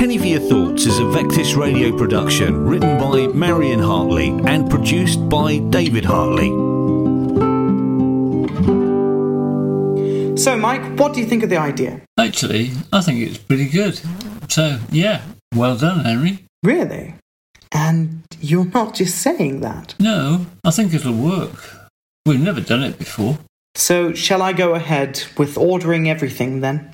Penny for Your Thoughts is a Vectis radio production written by Marion Hartley and produced by David Hartley. So, Mike, what do you think of the idea? Actually, I think it's pretty good. So, yeah, well done, Henry. Really? And you're not just saying that? No, I think it'll work. We've never done it before. So, shall I go ahead with ordering everything then?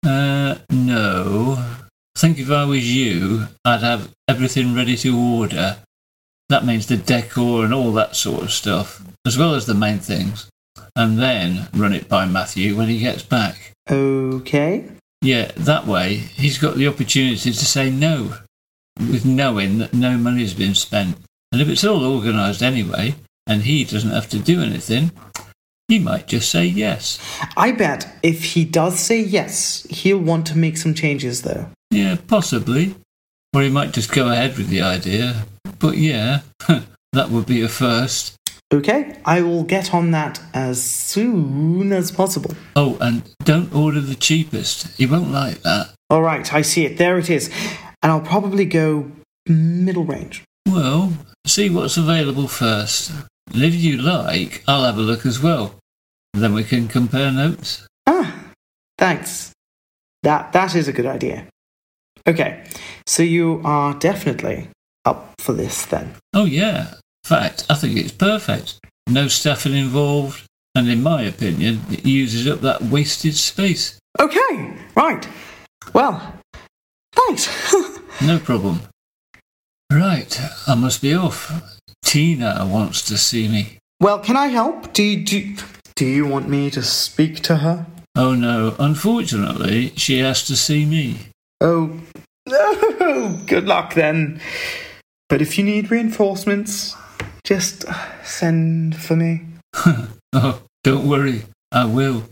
No. I think if I was you, I'd have everything ready to order. That means the decor and all that sort of stuff, as well as the main things. And then run it by Matthew when he gets back. Okay. Yeah, that way he's got the opportunity to say no, with knowing that no money's been spent. And if it's all organised anyway, and he doesn't have to do anything, he might just say yes. I bet if he does say yes, he'll want to make some changes though. Yeah, possibly. Or he might just go ahead with the idea. But yeah, that would be a first. Okay, I will get on that as soon as possible. Oh, and don't order the cheapest. He won't like that. All right, I see it. There it is. And I'll probably go middle range. Well, see what's available first. And if you like, I'll have a look as well. Then we can compare notes. Ah, thanks. That is a good idea. Okay, so you are definitely up for this then. Oh, yeah. In fact, I think it's perfect. No staffing involved, and in my opinion, it uses up that wasted space. Okay, right. Well, thanks. No problem. Right, I must be off. Tina wants to see me. Well, can I help? Do you want me to speak to her? Oh no, unfortunately, she has to see me. Oh, no. Good luck then. But if you need reinforcements, just send for me. Oh, don't worry, I will.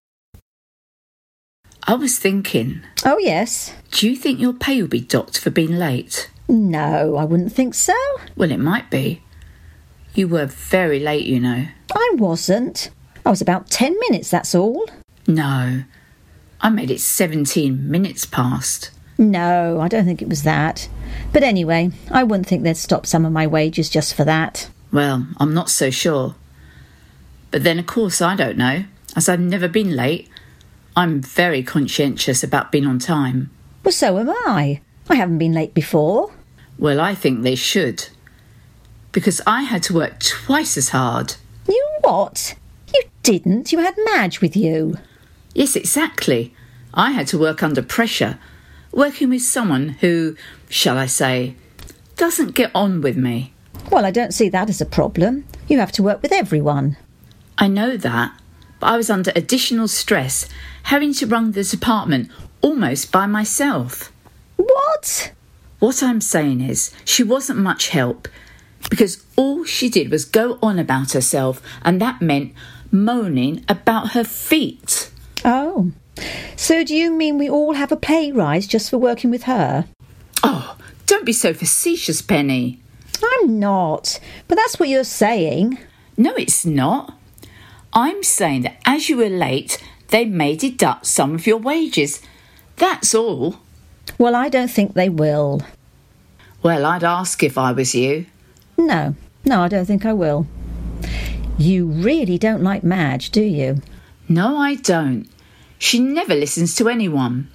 I was thinking... Oh, yes? Do you think your pay will be docked for being late? No, I wouldn't think so. Well, it might be. You were very late, you know. I wasn't. I was about 10 minutes, that's all. No, I made it 17 minutes past. No, I don't think it was that. But anyway, I wouldn't think they'd stop some of my wages just for that. Well, I'm not so sure. But then, of course, I don't know. As I've never been late, I'm very conscientious about being on time. Well, so am I. I haven't been late before. Well, I think they should. Because I had to work twice as hard. You what? You didn't. You had Madge with you. Yes, exactly. I had to work under pressure, working with someone who, shall I say, doesn't get on with me. Well, I don't see that as a problem. You have to work with everyone. I know that, but I was under additional stress, having to run the department almost by myself. What? What I'm saying is, she wasn't much help, because all she did was go on about herself, and that meant moaning about her feet. Oh, so do you mean we all have a pay rise just for working with her? Oh, don't be so facetious, Penny. I'm not, but that's what you're saying. No, it's not. I'm saying that as you were late, they may deduct some of your wages. That's all. Well, I don't think they will. Well, I'd ask if I was you. No, I don't think I will. You really don't like Madge, do you? No, I don't. She never listens to anyone.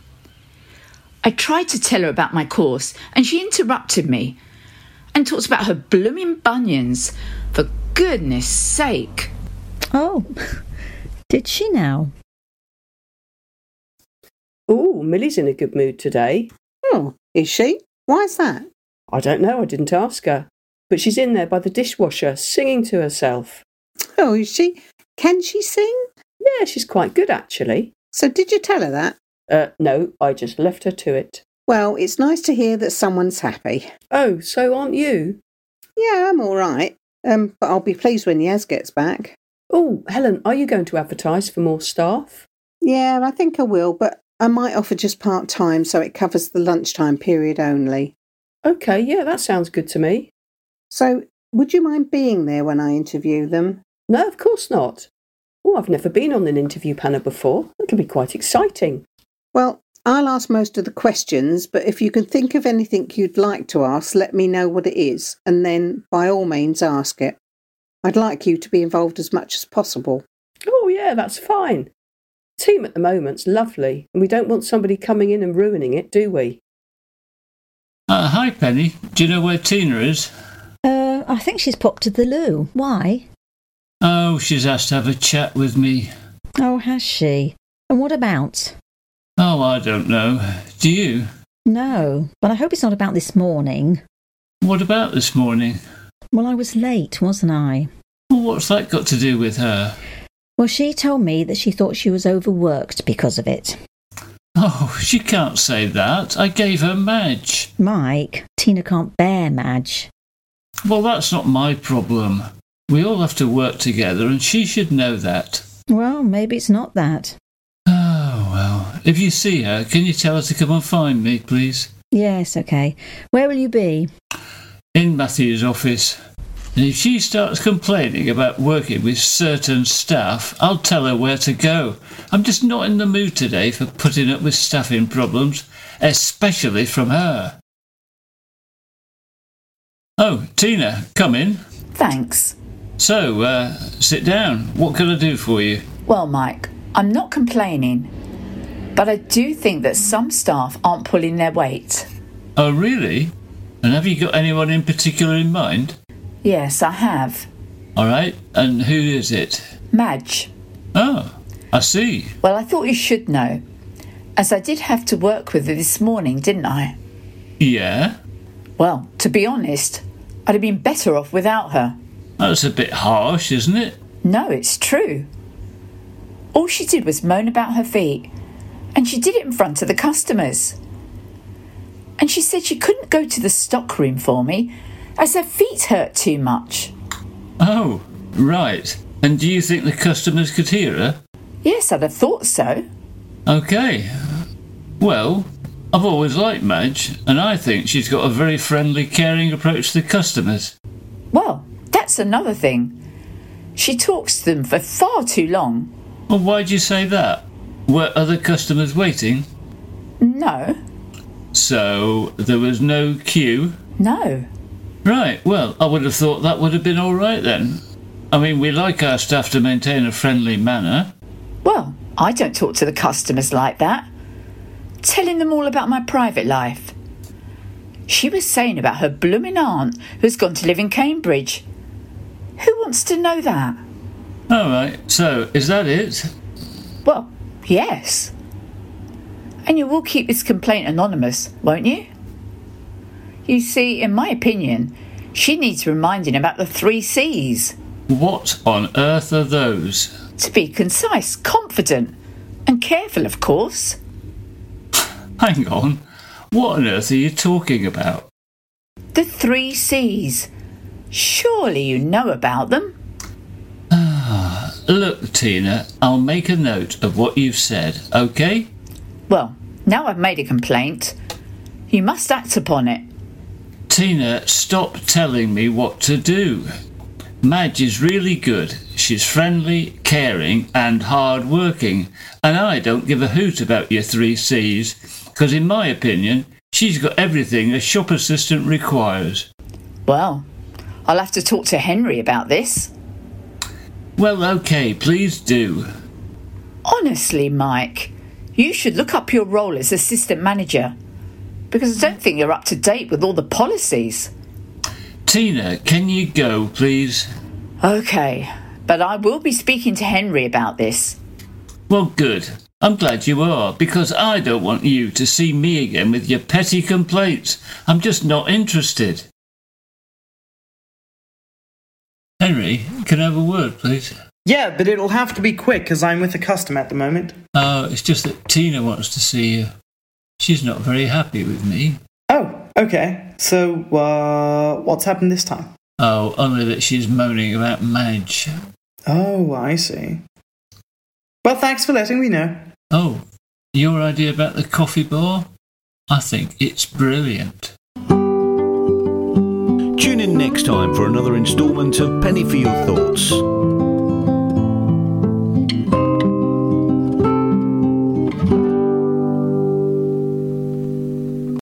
I tried to tell her about my course, and she interrupted me and talked about her blooming bunions. For goodness sake. Oh, did she now? Oh, Millie's in a good mood today. Oh, is she? Why's that? I don't know, I didn't ask her. But she's in there by the dishwasher, singing to herself. Oh, is she? Can she sing? Yeah, she's quite good, actually. So did you tell her that? No, I just left her to it. Well, it's nice to hear that someone's happy. Oh, so aren't you? Yeah, I'm all right. But I'll be pleased when Yaz gets back. Oh, Helen, are you going to advertise for more staff? Yeah, I think I will, but I might offer just part-time so it covers the lunchtime period only. OK, yeah, that sounds good to me. So, would you mind being there when I interview them? No, of course not. Oh, I've never been on an interview panel before. It'll be quite exciting. Well, I'll ask most of the questions, but if you can think of anything you'd like to ask, let me know what it is, and then by all means ask it. I'd like you to be involved as much as possible. Oh, yeah, that's fine. The team at the moment's lovely, and we don't want somebody coming in and ruining it, do we? Hi, Penny. Do you know where Tina is? I think she's popped to the loo. Why? Oh, she's asked to have a chat with me. Oh, has she? And what about? Oh, I don't know. Do you? No, but I hope it's not about this morning. What about this morning? Well, I was late, wasn't I? Well, what's that got to do with her? Well, she told me that she thought she was overworked because of it. Oh, she can't say that. I gave her Madge. Mike, Tina can't bear Madge. Well, that's not my problem. We all have to work together, and she should know that. Well, maybe it's not that. Oh, well. If you see her, can you tell her to come and find me, please? Yes, OK. Where will you be? In Matthew's office. And if she starts complaining about working with certain staff, I'll tell her where to go. I'm just not in the mood today for putting up with staffing problems, especially from her. Oh, Tina, come in. Thanks. So, sit down. What can I do for you? Well, Mike, I'm not complaining, but I do think that some staff aren't pulling their weight. Oh, really? And have you got anyone in particular in mind? Yes, I have. All right, and who is it? Madge. Oh, I see. Well, I thought you should know, as I did have to work with her this morning, didn't I? Yeah? Well, to be honest, I'd have been better off without her. That's a bit harsh, isn't it? No, it's true. All she did was moan about her feet, and she did it in front of the customers. And she said she couldn't go to the stockroom for me, as her feet hurt too much. Oh, right. And do you think the customers could hear her? Yes, I'd have thought so. OK. Well, I've always liked Madge, and I think she's got a very friendly, caring approach to the customers. Well, that's another thing. She talks to them for far too long. Well, why'd you say that? Were other customers waiting? No. So, there was no queue? No. Right, well, I would have thought that would have been all right then. I mean, we like our staff to maintain a friendly manner. Well, I don't talk to the customers like that. Telling them all about my private life. She was saying about her blooming aunt who's gone to live in Cambridge. Who wants to know that? All right, so is that it? Well, yes. And you will keep this complaint anonymous, won't you? You see, in my opinion, she needs reminding about the 3 C's. What on earth are those? To be concise, confident, and careful, of course. Hang on, what on earth are you talking about? The 3 C's. Surely you know about them. Look, Tina, I'll make a note of what you've said, OK? Well, now I've made a complaint, you must act upon it. Tina, stop telling me what to do. Madge is really good. She's friendly, caring and hard-working. And I don't give a hoot about your 3 C's, because in my opinion, she's got everything a shop assistant requires. Well, I'll have to talk to Henry about this. Well, OK, please do. Honestly, Mike, you should look up your role as assistant manager, because I don't think you're up to date with all the policies. Tina, can you go, please? OK, but I will be speaking to Henry about this. Well, good. I'm glad you are, because I don't want you to see me again with your petty complaints. I'm just not interested. Henry, can I have a word, please? Yeah, but it'll have to be quick, because I'm with a customer at the moment. Oh, it's just that Tina wants to see you. She's not very happy with me. Oh, okay. So, what's happened this time? Oh, only that she's moaning about Madge. Oh, I see. Well, thanks for letting me know. Oh, your idea about the coffee bar? I think it's brilliant. Tune in next time for another instalment of Penny for Your Thoughts.